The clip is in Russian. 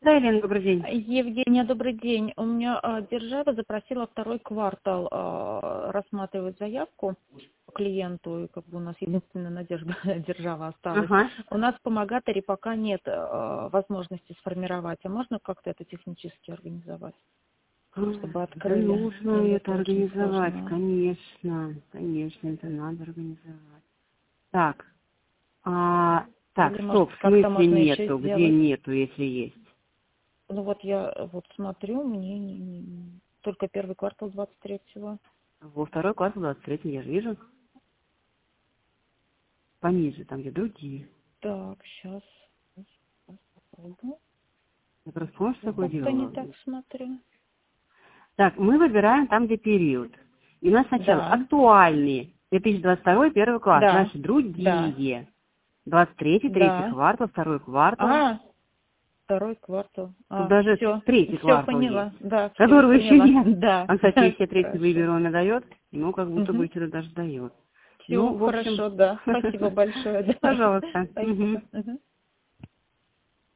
Да, Елена, добрый день. Евгения, добрый день. У меня держава запросила второй квартал рассматривать заявку по клиенту, и как бы у нас единственная надежда держава осталась. Ага. У нас в помогаторе пока нет возможности сформировать, а можно как-то это технически организовать, чтобы Да, открыли? нужно Или это очень организовать, сложно? конечно, это надо организовать. Так, Или, стоп, может, в как-то смысле можно еще нету, где сделать? нету, если есть? Ну вот я вот смотрю, мне только первый квартал 23-го. Во второй квартал 23 я же вижу. Пониже, там где другие. Так, сейчас попробую. Я просто помню, что такое Как-то не делала. так смотрю. Так, мы выбираем там, где период. И у нас сначала Да, актуальные, 2022 первый квартал, да, дальше да, другие, 23 третий да. квартал, второй квартал. А, второй квартал. Тут даже Все, третий все квартал есть, поняла. Да, все которого еще поняла. нет. Да, А, кстати, если третий хорошо. выберу, он и дает, ну, как будто бы Угу. что-то даже дает. Все, Ну, в общем, хорошо, да. Спасибо большое. Да. пожалуйста. Спасибо. Мгм.